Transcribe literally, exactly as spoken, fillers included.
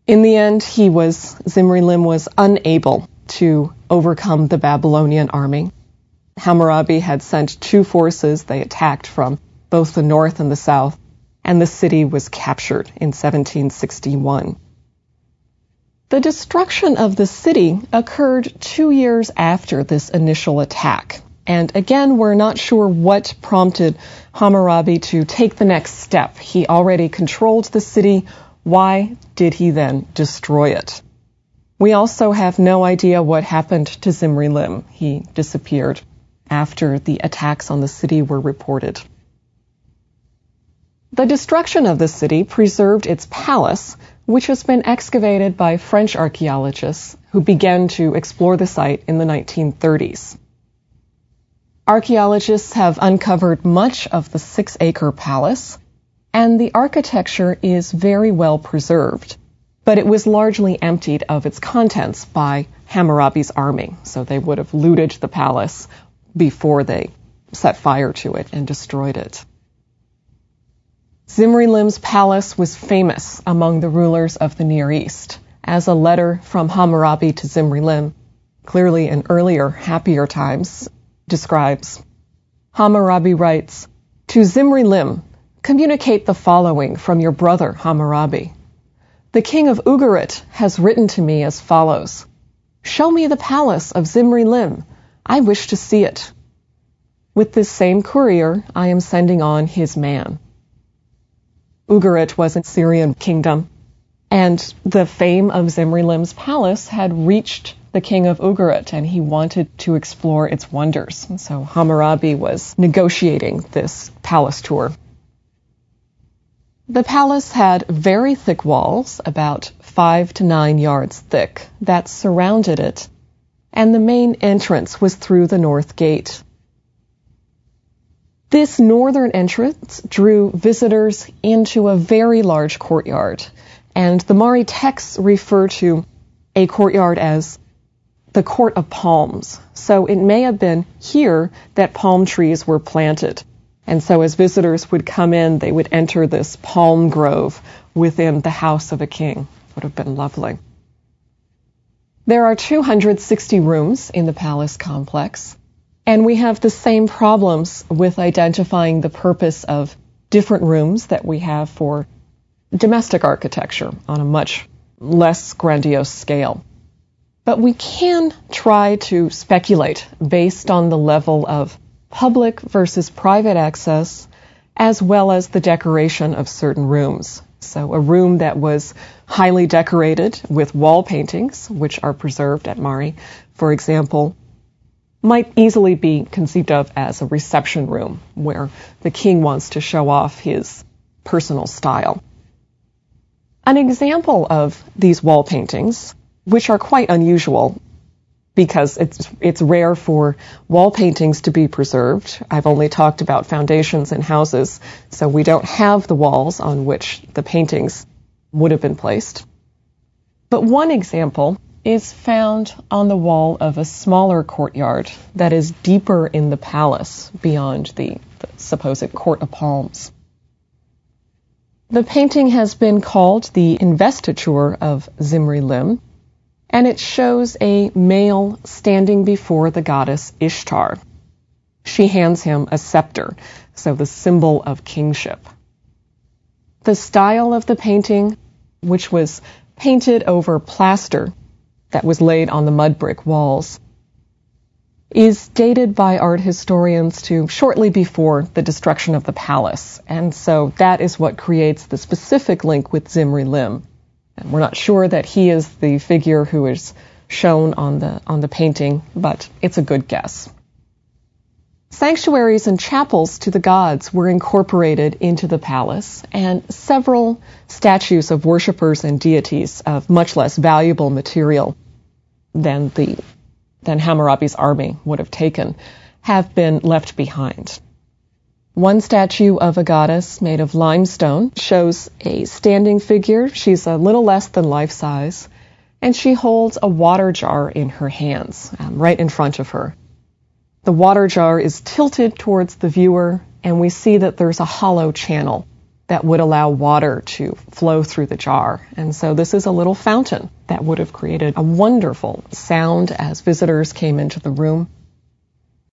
In the end, he was, Zimri-Lim was unable to overcome the Babylonian army. Hammurabi had sent two forces. They attacked from both the north and the south, and the city was captured in seventeen sixty-one. The destruction of the city occurred two years after this initial attack. And again, we're not sure what prompted Hammurabi to take the next step. He already controlled the city. Why did he then destroy it? We also have no idea what happened to Zimri-Lim. He disappeared after the attacks on the city were reported. The destruction of the city preserved its palace, which has been excavated by French archaeologists who began to explore the site in the nineteen thirties. Archaeologists have uncovered much of the six-acre palace, and the architecture is very well preserved, but it was largely emptied of its contents by Hammurabi's army, so they would have looted the palace before they set fire to it and destroyed it. Zimri-Lim's palace was famous among the rulers of the Near East, as a letter from Hammurabi to Zimri-Lim, clearly in earlier, happier times, describes. Hammurabi writes, "To Zimri-Lim, communicate the following from your brother Hammurabi. The king of Ugarit has written to me as follows. Show me the palace of Zimri-Lim. I wish to see it. With this same courier, I am sending on his man." Ugarit was a Syrian kingdom, and the fame of Zimri-Lim's palace had reached the king of Ugarit, and he wanted to explore its wonders. And so Hammurabi was negotiating this palace tour. The palace had very thick walls, about five to nine yards thick, that surrounded it, and the main entrance was through the north gate. This northern entrance drew visitors into a very large courtyard, and the Mari texts refer to a courtyard as the Court of Palms. So it may have been here that palm trees were planted. And so as visitors would come in, they would enter this palm grove within the house of a king. It would have been lovely. There are two hundred sixty rooms in the palace complex, and we have the same problems with identifying the purpose of different rooms that we have for domestic architecture on a much less grandiose scale. But we can try to speculate based on the level of public versus private access, as well as the decoration of certain rooms. So a room that was highly decorated with wall paintings, which are preserved at Mari, for example, might easily be conceived of as a reception room where the king wants to show off his personal style. An example of these wall paintings, which are quite unusual because it's it's rare for wall paintings to be preserved. I've only talked about foundations and houses, so we don't have the walls on which the paintings would have been placed. But one example is found on the wall of a smaller courtyard that is deeper in the palace beyond the, the supposed Court of Palms. The painting has been called the Investiture of Zimri-Lim, and it shows a male standing before the goddess Ishtar. She hands him a scepter, so the symbol of kingship. The style of the painting, which was painted over plaster that was laid on the mud brick walls, is dated by art historians to shortly before the destruction of the palace, and so that is what creates the specific link with Zimri-Lim. And we're not sure that he is the figure who is shown on the on the painting, but it's a good guess. Sanctuaries and chapels to the gods were incorporated into the palace, and several statues of worshippers and deities of much less valuable material than the than Hammurabi's army would have taken have been left behind. One statue of a goddess made of limestone shows a standing figure. She's a little less than life-size, and she holds a water jar in her hands, um, right in front of her. The water jar is tilted towards the viewer, and we see that there's a hollow channel that would allow water to flow through the jar. And so this is a little fountain that would have created a wonderful sound as visitors came into the room.